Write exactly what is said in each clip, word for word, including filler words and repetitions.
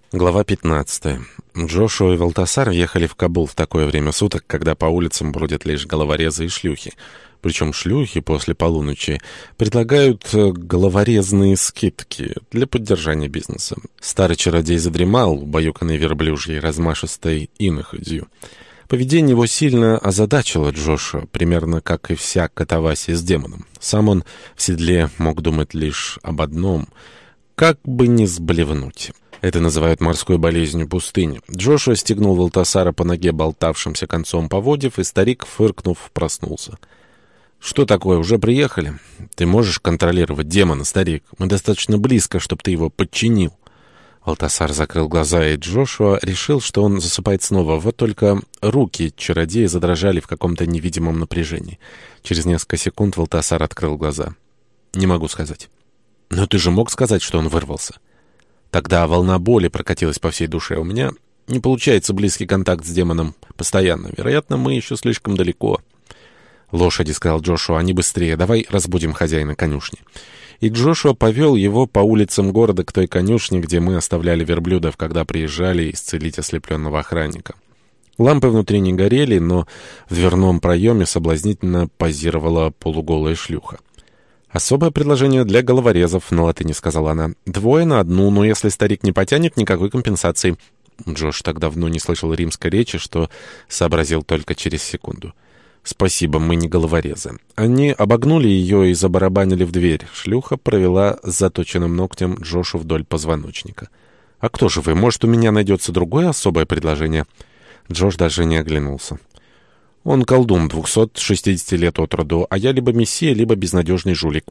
Глава пятнадцатая. Джошуа и Валтасар ехали в Кабул в такое время суток, когда по улицам бродят лишь головорезы и шлюхи. Причем шлюхи после полуночи предлагают головорезные скидки для поддержания бизнеса. Старый чародей задремал, убаюканный верблюжьей размашистой иноходью. Поведение его сильно озадачило Джошуа, примерно как и вся катавасия с демоном. Сам он в седле мог думать лишь об одном — как бы не сблевнуть. Это называют морской болезнью пустыни. Джошуа стегнул Валтасара по ноге болтавшимся концом поводьев, и старик, фыркнув, проснулся. «Что такое, уже приехали? Ты можешь контролировать демона, старик? Мы достаточно близко, чтобы ты его подчинил». Валтасар закрыл глаза, и Джошуа решил, что он засыпает снова. Вот только руки чародея задрожали в каком-то невидимом напряжении. Через несколько секунд Валтасар открыл глаза. «Не могу сказать». «Но ты же мог сказать, что он вырвался?» Тогда волна боли прокатилась по всей душе. У меня не получается близкий контакт с демоном постоянно. Вероятно, мы еще слишком далеко. «Лошади», — сказал Джошуа, — «они быстрее. Давай разбудим хозяина конюшни». И Джошуа повел его по улицам города к той конюшне, где мы оставляли верблюдов, когда приезжали исцелить ослепленного охранника. Лампы внутри не горели, но в дверном проеме соблазнительно позировала полуголая шлюха. «Особое предложение для головорезов», — на латыни сказала она. «Двое на одну, но если старик не потянет, никакой компенсации». Джош так давно не слышал римской речи, что сообразил только через секунду. «Спасибо, мы не головорезы». Они обогнули ее и забарабанили в дверь. Шлюха провела с заточенным ногтем Джошу вдоль позвоночника. «А кто же вы? Может, у меня найдется другое особое предложение?» Джош даже не оглянулся. «Он колдун, двухсот шестидесяти лет от роду, а я либо мессия, либо безнадежный жулик».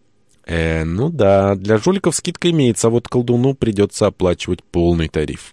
«Э, ну да, для жуликов скидка имеется, а вот колдуну придется оплачивать полный тариф».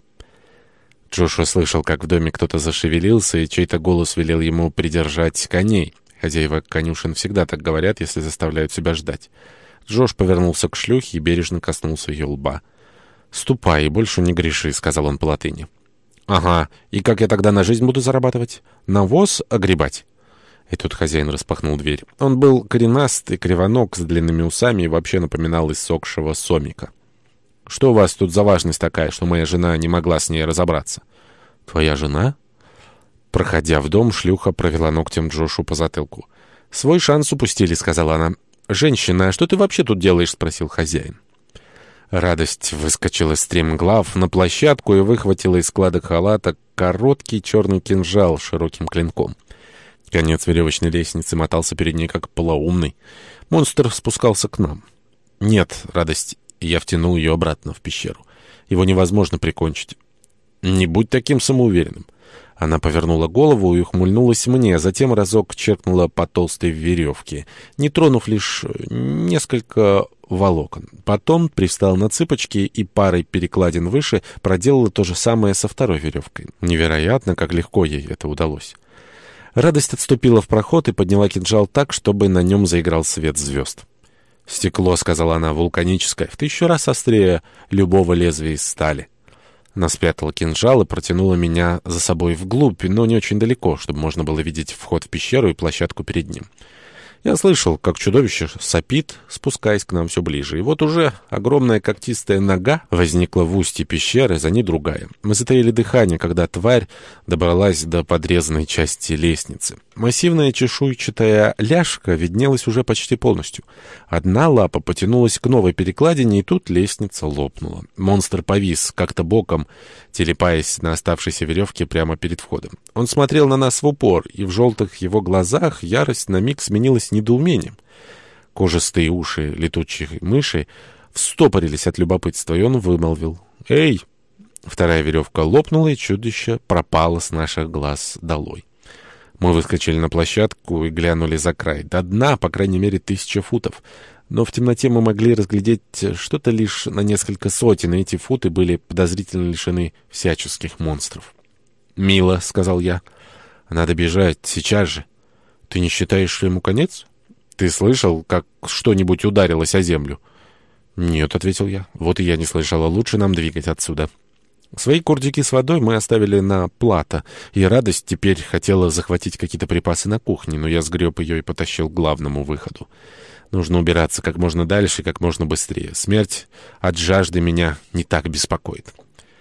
Джошуа слышал, как в доме кто-то зашевелился, и чей-то голос велел ему придержать коней. Хозяева конюшен всегда так говорят, если заставляют себя ждать. Джош повернулся к шлюхе и бережно коснулся ее лба. «Ступай и больше не греши», — сказал он по латыни. «Ага, и как я тогда на жизнь буду зарабатывать? Навоз огребать?» И тут хозяин распахнул дверь. Он был коренастый, кривоног, с длинными усами и вообще напоминал иссохшего сомика. «Что у вас тут за важность такая, что моя жена не могла с ней разобраться?» «Твоя жена?» Проходя в дом, шлюха провела ногтем Джошу по затылку. «Свой шанс упустили», — сказала она. «Женщина, а что ты вообще тут делаешь?» — спросил хозяин. Радость выскочила стремглав на площадку и выхватила из складок халата короткий черный кинжал с широким клинком. Конец веревочной лестницы мотался перед ней, как полоумный. Монстр спускался к нам. «Нет, Радость», и я втянул ее обратно в пещеру. «Его невозможно прикончить». «Не будь таким самоуверенным». Она повернула голову и ухмыльнулась мне, а затем разок черкнула по толстой веревке, не тронув лишь несколько волокон. Потом привстала на цыпочки и парой перекладин выше проделала то же самое со второй веревкой. Невероятно, как легко ей это удалось. Радость отступила в проход и подняла кинжал так, чтобы на нем заиграл свет звезд. «Стекло», — сказала она, — «вулканическое, в тысячу раз острее любого лезвия из стали». Она спрятала кинжал и протянула меня за собой вглубь, но не очень далеко, чтобы можно было видеть вход в пещеру и площадку перед ним. Я слышал, как чудовище сопит, спускаясь к нам все ближе. И вот уже огромная когтистая нога возникла в устье пещеры, за ней другая. Мы затаили дыхание, когда тварь добралась до подрезанной части лестницы. Массивная чешуйчатая ляжка виднелась уже почти полностью. Одна лапа потянулась к новой перекладине, и тут лестница лопнула. Монстр повис как-то боком, телепаясь на оставшейся веревке прямо перед входом. Он смотрел на нас в упор, и в желтых его глазах ярость на миг сменилась недоумением. Кожистые уши летучих мышей встопорились от любопытства, и он вымолвил: «Эй!» Вторая веревка лопнула, и чудище пропало с наших глаз долой. Мы выскочили на площадку и глянули за край. До дна, по крайней мере, тысяча футов. Но в темноте мы могли разглядеть что-то лишь на несколько сотен, и эти футы были подозрительно лишены всяческих монстров. «Мило», — сказал я, — «надо бежать, сейчас же». «Ты не считаешь, что ему конец? Ты слышал, как что-нибудь ударилось о землю?» «Нет», — ответил я, — «вот и я не слышала. Лучше нам двигать отсюда». Свои курдюки с водой мы оставили на плато, и Радость теперь хотела захватить какие-то припасы на кухне, но я сгреб ее и потащил к главному выходу. Нужно убираться как можно дальше и как можно быстрее. Смерть от жажды меня не так беспокоит.